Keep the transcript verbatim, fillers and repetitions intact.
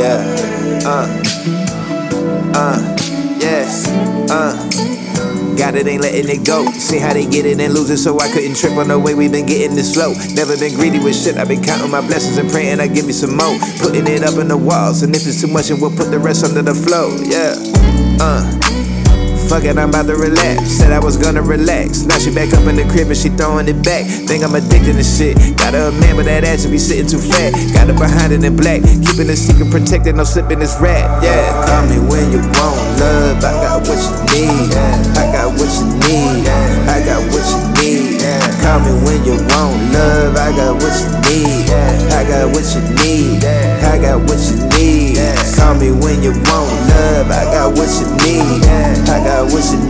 Yeah, uh, uh, yes, uh. Got it, ain't letting it go. See how they get it and lose it, so I couldn't trip on the way we been getting this flow. Never been greedy with shit, I've been counting my blessings and praying I give me some more. Putting it up in the walls, and if it's too much, then we'll put the rest under the flow. Yeah, uh. Fuck it, I'm about to relax. Said I was gonna relax. Now she back up in the crib and she throwing it back. Think I'm addicted to shit. Got her a man, but that ass should be sitting too fat. Got her behind it in black. Keeping the secret protected, no slipping this rat. Yeah, call me when you want love. I got what you need. I got what you need. I got what you need. Call me when you want love. I got what you need. I got what you need. I got what you need. Call me when you want love. I got what you need. I got what you need.